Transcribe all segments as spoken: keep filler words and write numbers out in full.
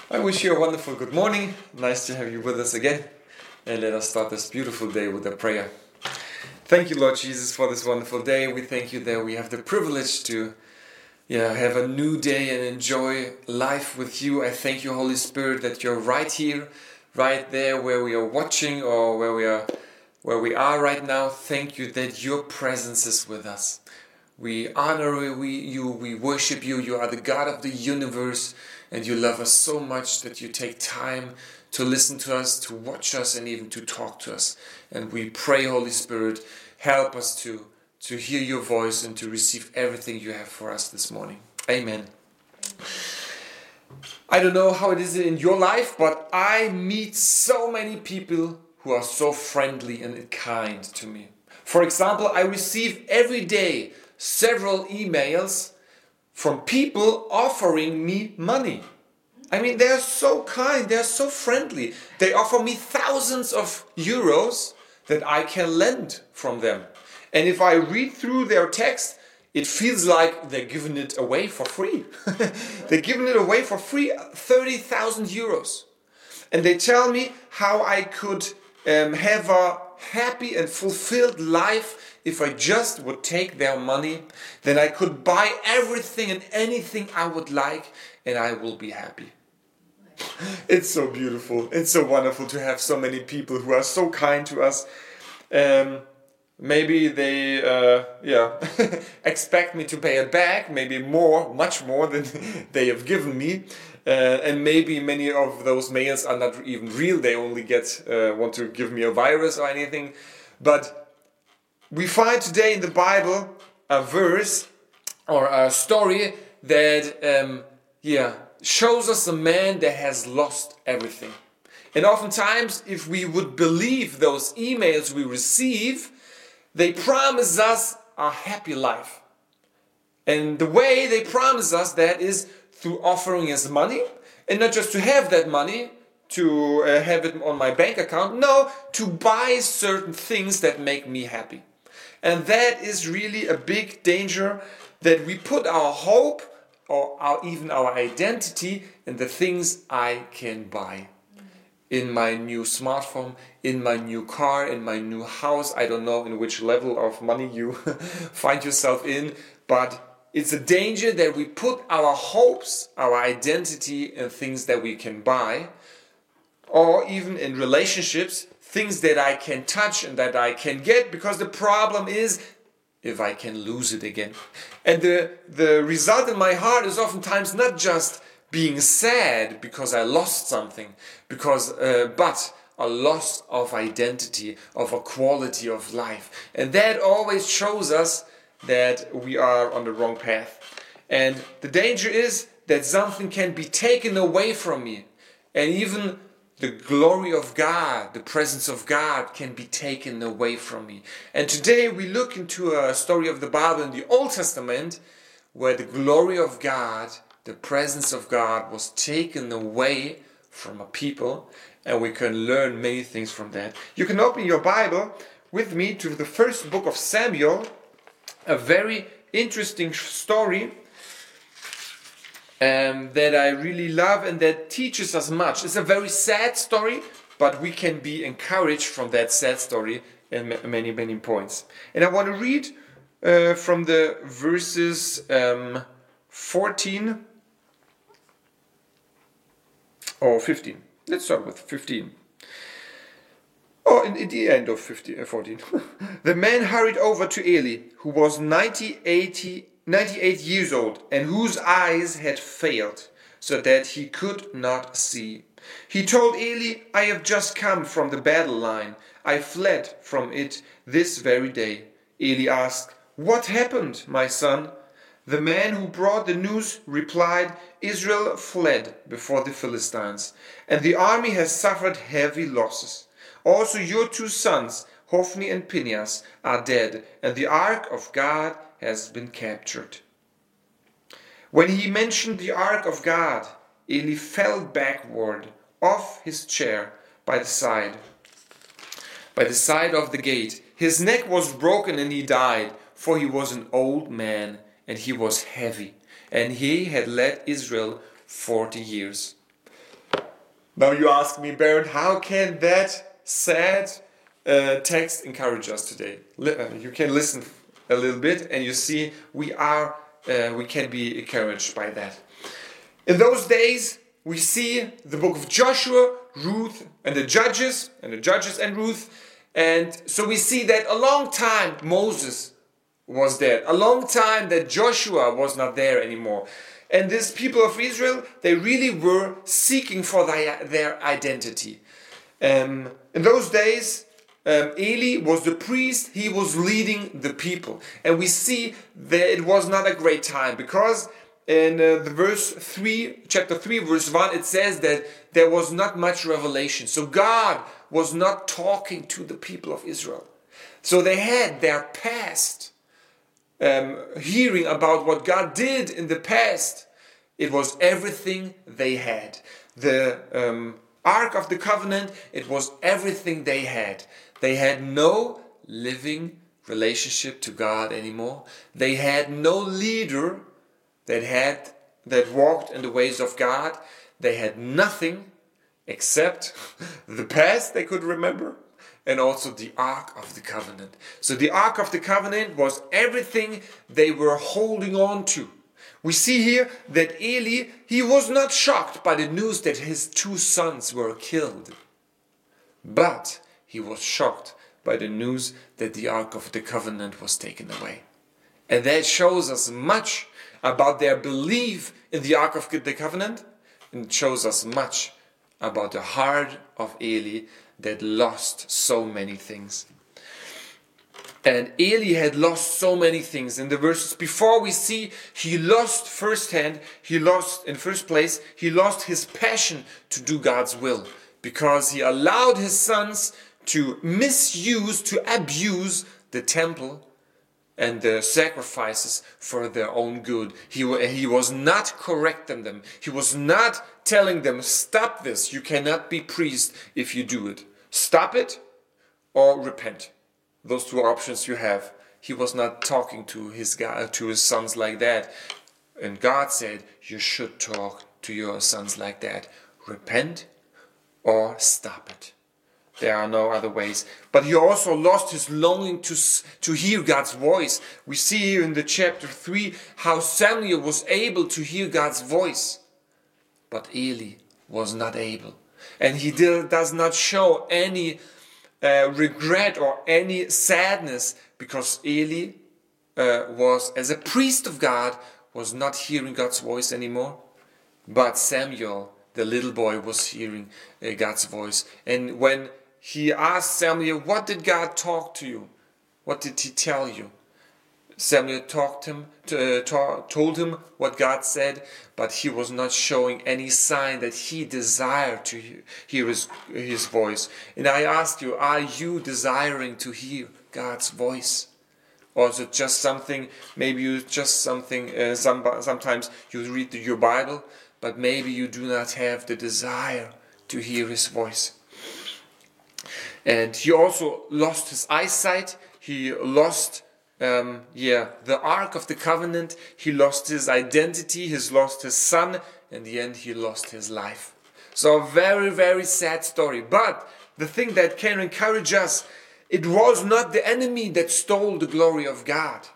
I wish you a wonderful good morning. Nice to have you with us again. And let us start this beautiful day with a prayer. Thank you, Lord Jesus, for this wonderful day. We thank you that we have the privilege to yeah, have a new day and enjoy life with you. I thank you, Holy Spirit, that you're right here, right there where we are watching or where we are where we are right now. Thank you that your presence is with us. We honor we, you, we worship you. You are the God of the universe, and you love us so much that you take time to listen to us, to watch us, and even to talk to us. And we pray, Holy Spirit, help us to, to hear your voice and to receive everything you have for us this morning. Amen. I don't know how it is in your life, but I meet so many people who are so friendly and kind to me. For example, I receive every day several emails from people offering me money. I mean, they're so kind, they're so friendly. They offer me thousands of euros that I can lend from them. And if I read through their text, it feels like they're giving it away for free. They're giving it away for free, thirty thousand euros. And they tell me how I could um, have a happy and fulfilled life if I just would take their money. Then I could buy everything and anything I would like, and I will be happy. It's so beautiful. It's so wonderful to have so many people who are so kind to us. Um, maybe they uh, yeah expect me to pay it back, maybe more, much more than they have given me. Uh, and maybe many of those mails are not even real. They only get uh, want to give me a virus or anything. But we find today in the Bible a verse or a story that um, yeah shows us a man that has lost everything. And oftentimes, if we would believe those emails we receive, they promise us a happy life. And the way they promise us that is through offering us money, and not just to have that money, to uh, have it on my bank account, no, to buy certain things that make me happy. And that is really a big danger, that we put our hope or our, even our identity in the things I can buy. In my new smartphone, in my new car, in my new house. I don't know in which level of money you find yourself in, but it's a danger that we put our hopes, our identity in things that we can buy, or even in relationships, things that I can touch and that I can get, because the problem is if I can lose it again. And the, the result in my heart is oftentimes not just being sad because I lost something, because uh, but a loss of identity, of a quality of life. And that always shows us that we are on the wrong path. And the danger is that something can be taken away from me, and even the glory of God, the presence of God can be taken away from me. And today we look into a story of the Bible in the Old Testament where the glory of God, the presence of God was taken away from a people, and we can learn many things from that. You can open your Bible with me to the first book of Samuel, a very interesting story um, that I really love and that teaches us much. It's a very sad story, but we can be encouraged from that sad story in many, many points. And I want to read uh, from the verses um, fourteen or fifteen. Let's start with fifteen. Oh, in, in the end of fifteen, uh, fourteen. The man hurried over to Eli, who was ninety, eighty, ninety-eight years old, and whose eyes had failed, so that he could not see. He told Eli, "I have just come from the battle line. I fled from it this very day." Eli asked, "What happened, my son?" The man who brought the news replied, "Israel fled before the Philistines, and the army has suffered heavy losses. Also your two sons, Hophni and Phinehas, are dead, and the ark of God has been captured." When he mentioned the ark of God, Eli fell backward off his chair by the side, by the side of the gate. His neck was broken and he died, for he was an old man and he was heavy, and he had led Israel forty years. Now you ask me, Bernd, how can that sad uh, text encourage us today? You can listen a little bit and you see we are, uh, we can be encouraged by that. In those days, we see the book of Joshua, Ruth, and the Judges, and the Judges and Ruth. And so we see that a long time Moses was dead. A long time that Joshua was not there anymore. And this people of Israel, they really were seeking for their, their identity. Um, in those days, um, Eli was the priest. He was leading the people. And we see that it was not a great time, because in uh, the verse three, chapter three, verse one, it says that there was not much revelation. So God was not talking to the people of Israel. So they had their past, um, hearing about what God did in the past. It was everything they had. The um, Ark of the Covenant, it was everything they had. They had no living relationship to God anymore. They had no leader that had that walked in the ways of God. They had nothing except the past they could remember, and also the Ark of the Covenant. So the Ark of the Covenant was everything they were holding on to. We see here that Eli, he was not shocked by the news that his two sons were killed, but he was shocked by the news that the Ark of the Covenant was taken away. And that shows us much about their belief in the Ark of the Covenant, and it shows us much about the heart of Eli that lost so many things. And Eli had lost so many things. In the verses before, we see he lost firsthand, he lost in first place, he lost his passion to do God's will, because he allowed his sons to misuse, to abuse the temple and the sacrifices for their own good. He, he was not correcting them. He was not telling them, stop this, you cannot be priest if you do it. Stop it or repent. Those two options you have. He was not talking to his God, to his sons like that. And God said, you should talk to your sons like that. Repent or stop it. There are no other ways. But he also lost his longing to, to hear God's voice. We see here in the chapter three how Samuel was able to hear God's voice. But Eli was not able. And he did, does not show any uh, regret or any sadness, because Eli uh, was, as a priest of God, was not hearing God's voice anymore. But Samuel, the little boy, was hearing uh, God's voice. And when he asked Samuel, what did God talk to you? What did he tell you? Samuel talked him, to, uh, to, told him what God said, but he was not showing any sign that he desired to hear, hear his, his voice. And I ask you, are you desiring to hear God's voice? Or is it just something, maybe you just something, uh, some, sometimes you read your Bible, but maybe you do not have the desire to hear his voice. And he also lost his eyesight. He lost, um, yeah, the Ark of the Covenant. He lost his identity. He lost his son. In the end, he lost his life. So a very, very sad story. But the thing that can encourage us, it was not the enemy that stole the glory of God.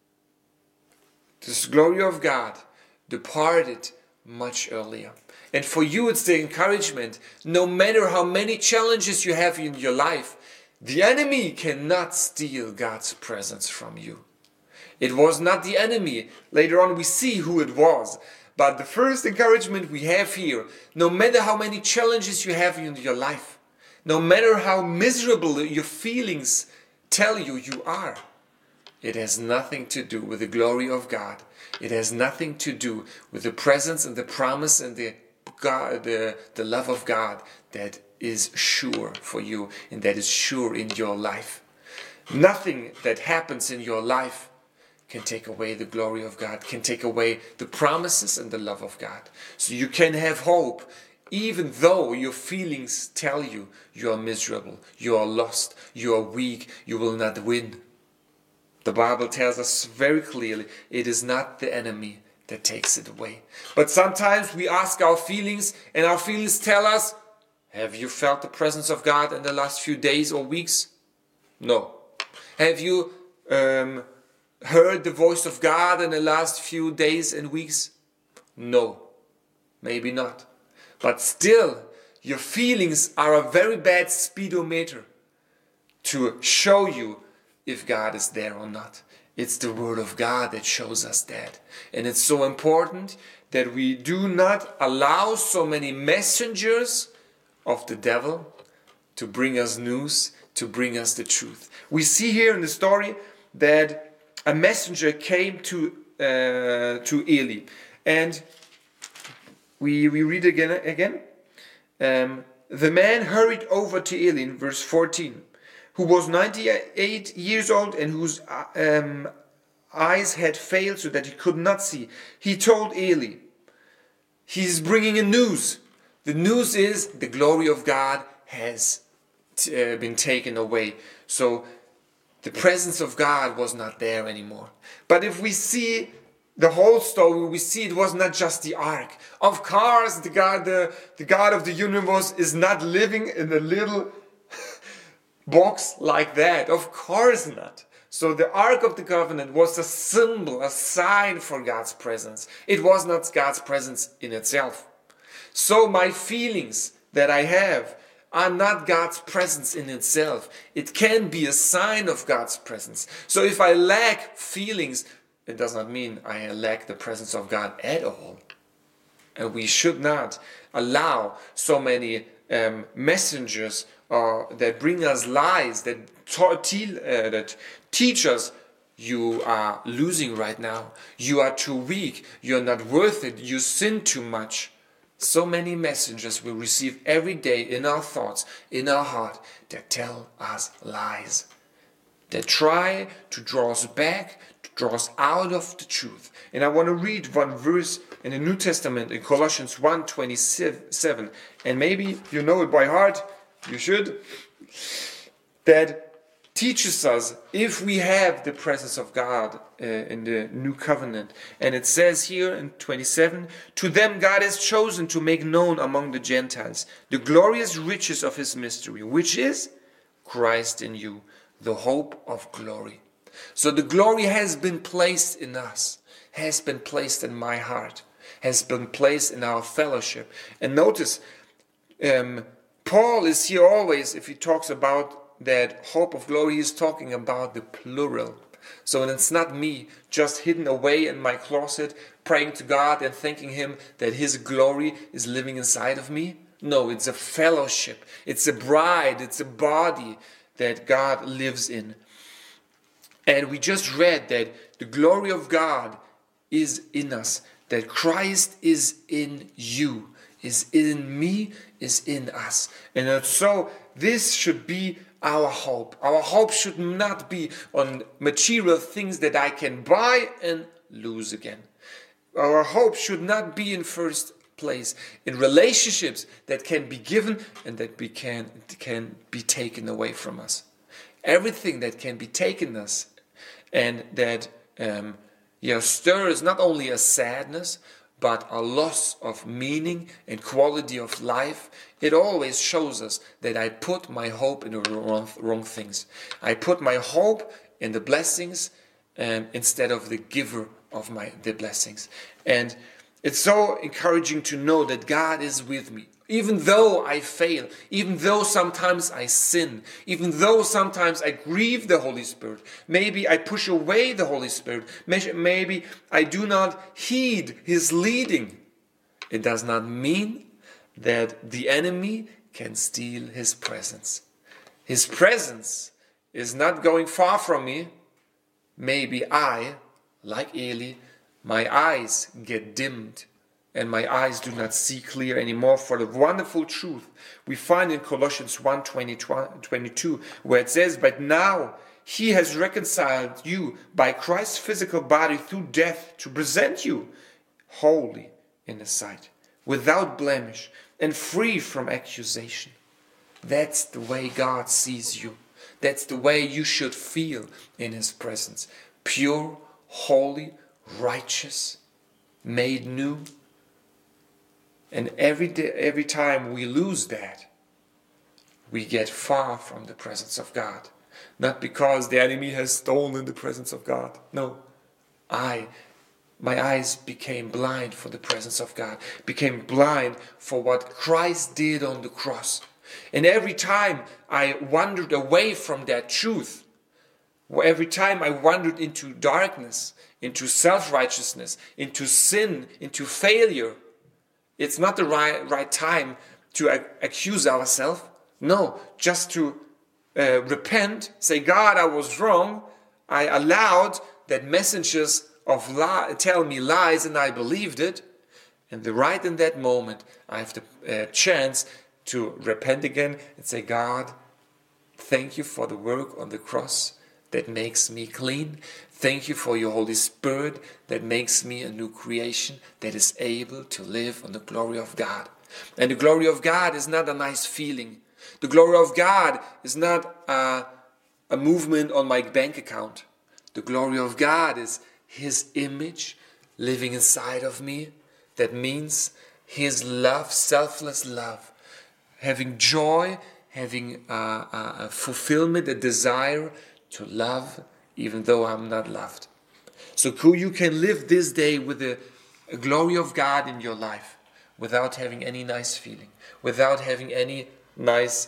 This glory of God departed much earlier. And for you, it's the encouragement. No matter how many challenges you have in your life, the enemy cannot steal God's presence from you. It was not the enemy. Later on, we see who it was. But the first encouragement we have here, no matter how many challenges you have in your life, no matter how miserable your feelings tell you you are, it has nothing to do with the glory of God. It has nothing to do with the presence and the promise and the God, the, the love of God that is sure for you and that is sure in your life. Nothing that happens in your life can take away the glory of God, can take away the promises and the love of God. So you can have hope even though your feelings tell you you are miserable, you are lost, you are weak, you will not win. The Bible tells us very clearly it is not the enemy that takes it away. But sometimes we ask our feelings and our feelings tell us Have you felt the presence of God in the last few days or weeks? No. Have you um, heard the voice of God in the last few days and weeks? No. Maybe not. But still, your feelings are a very bad speedometer to show you if God is there or not. It's the Word of God that shows us that. And it's so important that we do not allow so many messengers of the devil to bring us news, to bring us the truth. We see here in the story that a messenger came to uh, to Eli, and we we read again again. Um, the man hurried over to Eli in verse fourteen, who was ninety-eight years old and whose um, eyes had failed so that he could not see. He told Eli, he's bringing a news. The news is the glory of God has uh, been taken away. So the presence of God was not there anymore. But if we see the whole story, we see it was not just the ark. Of course, the God, the, the God of the universe is not living in a little box like that. Of course not. So the Ark of the Covenant was a symbol, a sign for God's presence. It was not God's presence in itself. So my feelings that I have are not God's presence in itself. It can be a sign of God's presence. So if I lack feelings, it does not mean I lack the presence of God at all. And we should not allow so many um, messengers uh, that bring us lies, that, ta- te- uh, that teach us, you are losing right now, you are too weak, you're not worth it, you sin too much. So many messengers we receive every day in our thoughts, in our heart, that tell us lies. That try to draw us back, to draw us out of the truth. And I want to read one verse in the New Testament in Colossians one twenty-seven. And maybe you know it by heart, you should. That teaches us if we have the presence of God uh, in the new covenant. And it says here in twenty-seven, to them God has chosen to make known among the Gentiles the glorious riches of his mystery, which is Christ in you, the hope of glory. So the glory has been placed in us, has been placed in my heart, has been placed in our fellowship. And notice, um, Paul is here always, if he talks about that hope of glory, is talking about the plural. So it's not me just hidden away in my closet, praying to God and thanking him that his glory is living inside of me. No, it's a fellowship. It's a bride. It's a body that God lives in. And we just read that the glory of God is in us, that Christ is in you, is in me, is in us. And so this should be our hope. Our hope should not be on material things that I can buy and lose again. Our hope should not be in first place in relationships that can be given and that we can, can be taken away from us. Everything that can be taken us and that um, you know, stirs not only a sadness, but a loss of meaning and quality of life, it always shows us that I put my hope in the wrong, wrong things. I put my hope in the blessings um, instead of the giver of my the blessings. And it's so encouraging to know that God is with me. Even though I fail, even though sometimes I sin, even though sometimes I grieve the Holy Spirit, maybe I push away the Holy Spirit, maybe I do not heed his leading, it does not mean that the enemy can steal his presence. His presence is not going far from me. Maybe I, like Eli, my eyes get dimmed and my eyes do not see clear anymore for the wonderful truth we find in Colossians one twenty-two, where it says, but now he has reconciled you by Christ's physical body through death to present you holy in his sight, without blemish and free from accusation. That's the way God sees you. That's the way you should feel in his presence. Pure, holy, righteous, made new. And every day, every time we lose that, we get far from the presence of God. Not because the enemy has stolen the presence of God. No. I, my eyes became blind for the presence of God. Became blind for what Christ did on the cross. And every time I wandered away from that truth, every time I wandered into darkness, into self-righteousness, into sin, into failure, it's not the right, right time to ac- accuse ourselves. No, just to uh, repent, say, God, I was wrong. I allowed that messengers of li- tell me lies and I believed it. And the right in that moment, I have the uh, chance to repent again and say, God, thank you for the work on the cross that makes me clean. Thank you for your Holy Spirit that makes me a new creation that is able to live on the glory of God. And the glory of God is not a nice feeling. The glory of God is not a, a movement on my bank account. The glory of God is His image living inside of me. That means His love, selfless love. Having joy, having a, a, a fulfillment, a desire to love, even though I'm not loved. So you can live this day with the glory of God in your life without having any nice feeling, without having any nice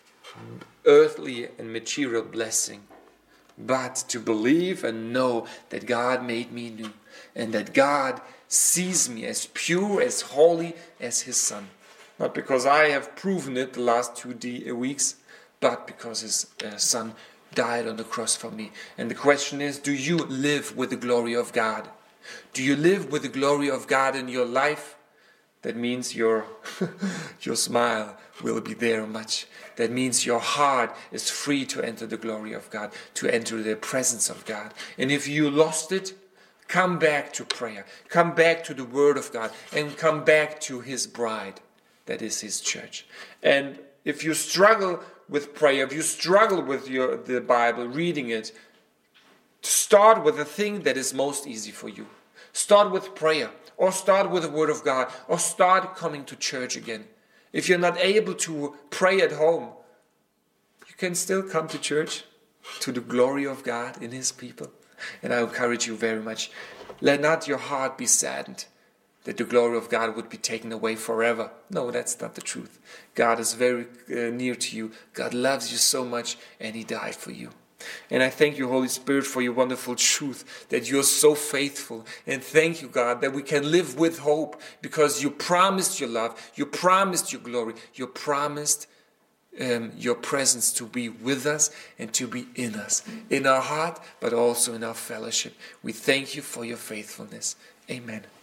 earthly and material blessing, but to believe and know that God made me new and that God sees me as pure, as holy as His Son. Not because I have proven it the last two de- weeks, but because His uh, Son died on the cross for me. And the question is, do you live with the glory of God? Do you live with the glory of God in your life? That means your, your smile will be there much. That means your heart is free to enter the glory of God, to enter the presence of God. And if you lost it, come back to prayer. Come back to the Word of God. And come back to His bride. That is His church. And if you struggle with prayer, if you struggle with your the Bible, reading it, start with the thing that is most easy for you. Start with prayer, or start with the Word of God, or start coming to church again. If you're not able to pray at home, you can still come to church, to the glory of God in His people. And I encourage you very much, let not your heart be saddened that the glory of God would be taken away forever. No, that's not the truth. God is very uh, near to you. God loves you so much, and He died for you. And I thank you, Holy Spirit, for your wonderful truth, that you're so faithful. And thank you, God, that we can live with hope, because you promised your love, you promised your glory, you promised um, your presence to be with us and to be in us, in our heart, but also in our fellowship. We thank you for your faithfulness. Amen.